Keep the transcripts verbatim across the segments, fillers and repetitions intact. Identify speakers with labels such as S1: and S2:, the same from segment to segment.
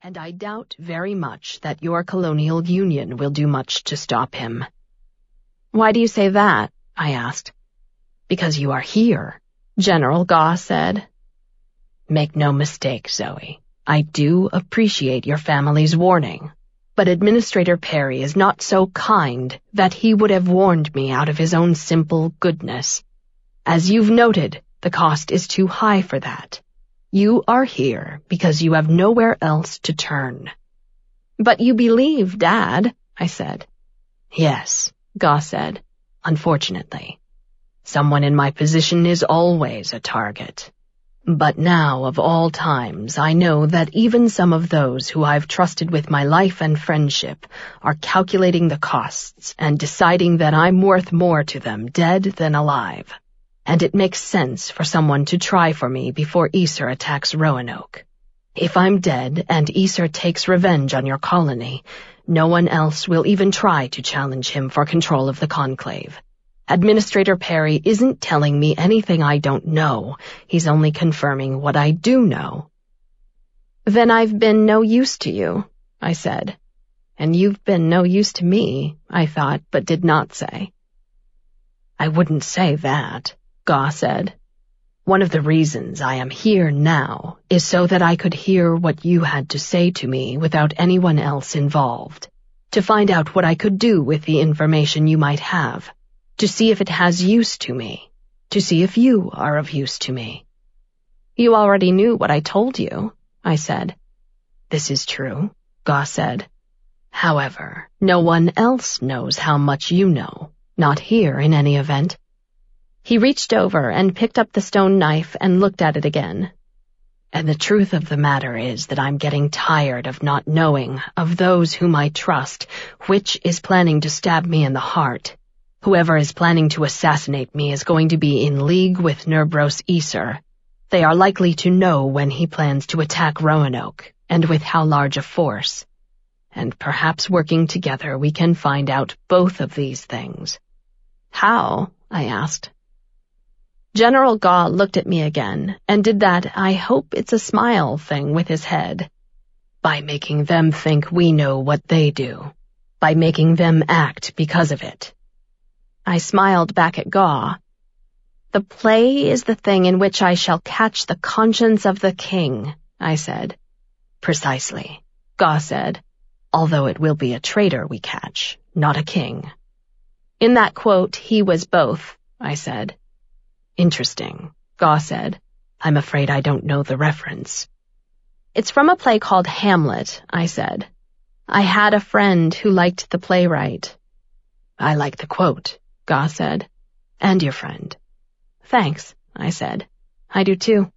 S1: and I doubt very much that your colonial union will do much to stop him." "Why do you say that?" I asked. "Because you are here," General Gaw said. "Make no mistake, Zoe. I do appreciate your family's warning, but Administrator Perry is not so kind that he would have warned me out of his own simple goodness. As you've noted, the cost is too high for that. You are here because you have nowhere else to turn." "But you believe Dad," I said. "Yes," Gaw said. "Unfortunately. Someone in my position is always a target. But now, of all times, I know that even some of those who I've trusted with my life and friendship are calculating the costs and deciding that I'm worth more to them dead than alive. And it makes sense for someone to try for me before Aesir attacks Roanoke. If I'm dead and Aesir takes revenge on your colony, no one else will even try to challenge him for control of the Conclave. Administrator Perry isn't telling me anything I don't know. He's only confirming what I do know." "Then I've been no use to you," I said. "And you've been no use to me," I thought, but did not say. "I wouldn't say that," Gaw said. "One of the reasons I am here now is so that I could hear what you had to say to me without anyone else involved, to find out what I could do with the information you might have, to see if it has use to me, to see if you are of use to me." "You already knew what I told you," I said. "This is true," Gaw said. "However, no one else knows how much you know, not here in any event." He reached over and picked up the stone knife and looked at it again. "And the truth of the matter is that I'm getting tired of not knowing, of those whom I trust, which is planning to stab me in the heart. Whoever is planning to assassinate me is going to be in league with Nervros Aesir. They are likely to know when he plans to attack Roanoke, and with how large a force. And perhaps working together we can find out both of these things." "How?" I asked. General Gaw looked at me again, and did that "I hope it's a smile" thing with his head. "By making them think we know what they do. By making them act because of it." I smiled back at Gaw. "The play is the thing in which I shall catch the conscience of the king," I said. "Precisely," Gaw said, "although it will be a traitor we catch, not a king." "In that quote, he was both," I said. "Interesting," Gaw said. "I'm afraid I don't know the reference." "It's from a play called Hamlet," I said. "I had a friend who liked the playwright." "I like the quote," Gaw said. "And your friend." "Thanks," I said. "I do too."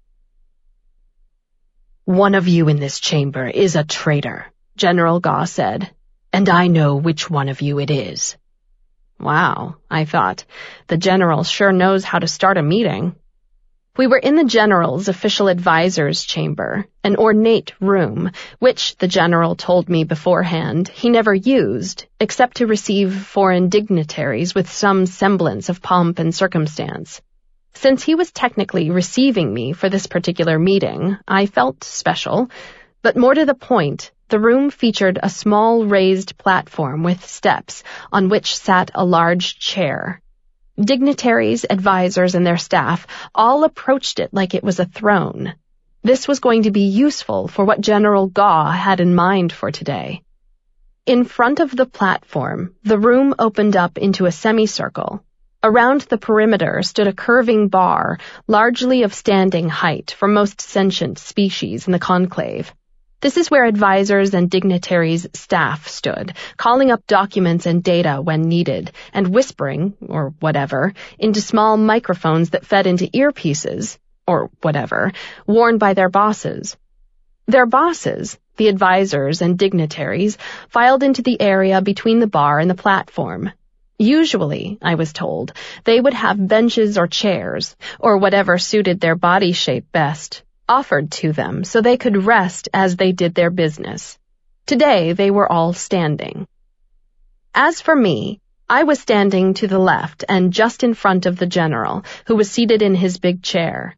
S1: "One of you in this chamber is a traitor," General Gaw said, "and I know which one of you it is." Wow, I thought. The general sure knows how to start a meeting. We were in the general's official advisor's chamber, an ornate room, which, the general told me beforehand, he never used, except to receive foreign dignitaries with some semblance of pomp and circumstance. Since he was technically receiving me for this particular meeting, I felt special, but more to the point, the room featured a small raised platform with steps on which sat a large chair. Dignitaries, advisors, and their staff all approached it like it was a throne. This was going to be useful for what General Gaw had in mind for today. In front of the platform, the room opened up into a semicircle. Around the perimeter stood a curving bar, largely of standing height for most sentient species in the conclave. This is where advisors and dignitaries' staff stood, calling up documents and data when needed, and whispering, or whatever, into small microphones that fed into earpieces, or whatever, worn by their bosses. Their bosses, the advisors and dignitaries, filed into the area between the bar and the platform. Usually, I was told, they would have benches or chairs, or whatever suited their body shape best, offered to them so they could rest as they did their business. Today, they were all standing. As for me, I was standing to the left and just in front of the general, who was seated in his big chair.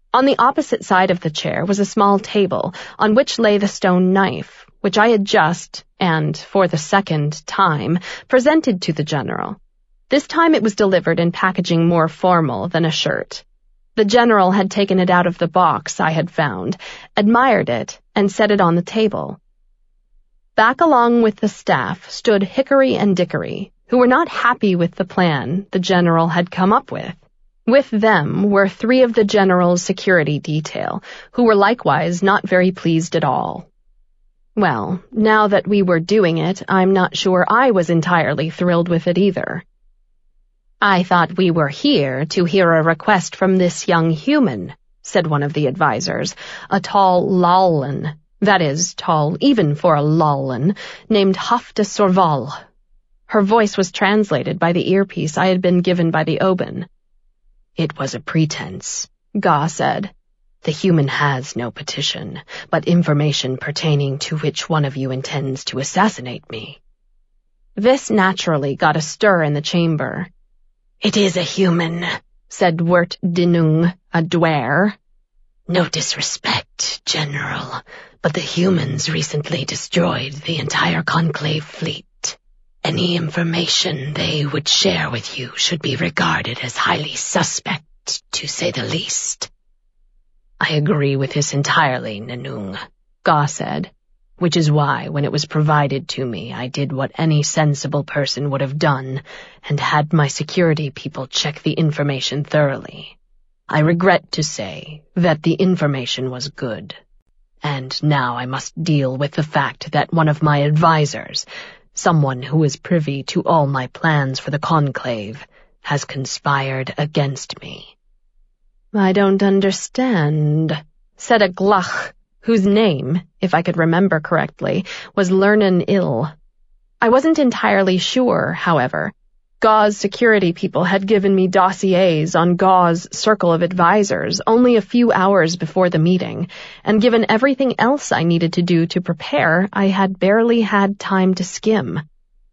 S1: On the opposite side of the chair was a small table, on which lay the stone knife, which I had just, and for the second time, presented to the general. This time it was delivered in packaging more formal than a shirt. The general had taken it out of the box I had found, admired it, and set it on the table. Back along with the staff stood Hickory and Dickory, who were not happy with the plan the general had come up with. With them were three of the general's security detail, who were likewise not very pleased at all. Well, now that we were doing it, I'm not sure I was entirely thrilled with it either. "I thought we were here to hear a request from this young human," said one of the advisers, a tall Lawlan, that is, tall even for a Lawlan, named Hafta Sorval. Her voice was translated by the earpiece I had been given by the Oban. "It was a pretense," Ga said. "The human has no petition, but information pertaining to which one of you intends to assassinate me." This naturally got a stir in the chamber. "It is a human," said Wirt Dinung, a Dwyer. "No disrespect, General, but the humans recently destroyed the entire Conclave fleet. Any information they would share with you should be regarded as highly suspect, to say the least." "I agree with this entirely, Nanung," Ga said, "which is why, when it was provided to me, I did what any sensible person would have done, and had my security people check the information thoroughly. I regret to say that the information was good. And now I must deal with the fact that one of my advisors, someone who is privy to all my plans for the Conclave, has conspired against me." "I don't understand," said a Glach, whose name, if I could remember correctly, was Lernan Ill. I wasn't entirely sure, however. Ga's security people had given me dossiers on Ga's circle of advisors only a few hours before the meeting, and given everything else I needed to do to prepare, I had barely had time to skim.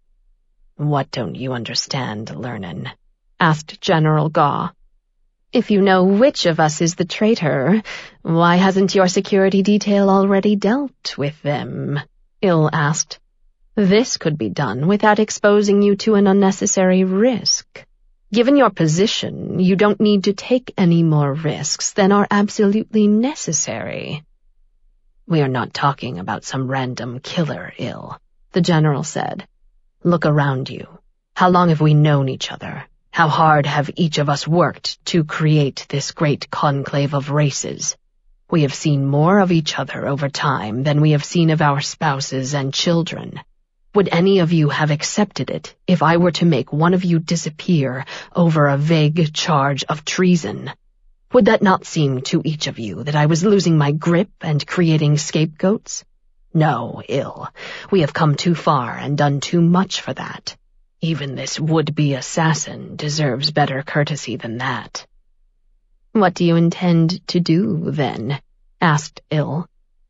S1: "What don't you understand, Lernan?" asked General Ga. "If you know which of us is the traitor, why hasn't your security detail already dealt with them?" Ill asked. "This could be done without exposing you to an unnecessary risk. Given your position, you don't need to take any more risks than are absolutely necessary." "We are not talking about some random killer, Ill," the general said. "Look around you. How long have we known each other? How hard have each of us worked to create this great conclave of races? We have seen more of each other over time than we have seen of our spouses and children. Would any of you have accepted it if I were to make one of you disappear over a vague charge of treason? Would that not seem to each of you that I was losing my grip and creating scapegoats? No, Ill. We have come too far and done too much for that. Even this would-be assassin deserves better courtesy than that." "What do you intend to do, then?" asked Ill.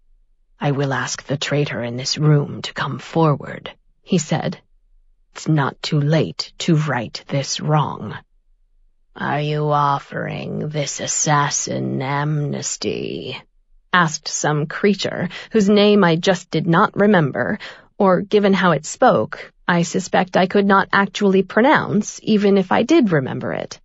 S1: "I will ask the traitor in this room to come forward," he said. "It's not too late to right this wrong." "Are you offering this assassin amnesty?" asked some creature whose name I just did not remember, or given how it spoke, I suspect I could not actually pronounce, even if I did remember it.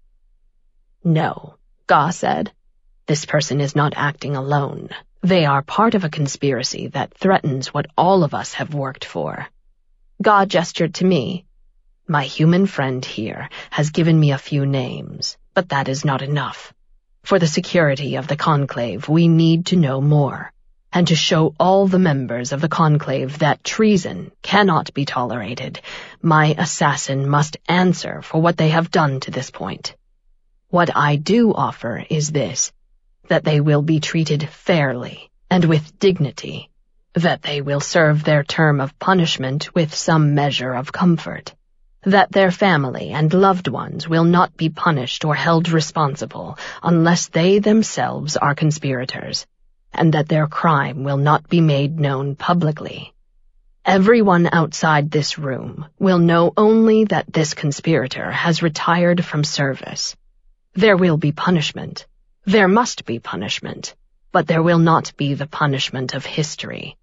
S1: "No," Ga said. "This person is not acting alone. They are part of a conspiracy that threatens what all of us have worked for." Ga gestured to me. "My human friend here has given me a few names, but that is not enough. For the security of the Conclave, we need to know more, and to show all the members of the Conclave that treason cannot be tolerated, my assassin must answer for what they have done to this point. What I do offer is this, that they will be treated fairly and with dignity, that they will serve their term of punishment with some measure of comfort, that their family and loved ones will not be punished or held responsible unless they themselves are conspirators, and that their crime will not be made known publicly. Everyone outside this room will know only that this conspirator has retired from service. There will be punishment, There must be punishment, but there will not be the punishment of history.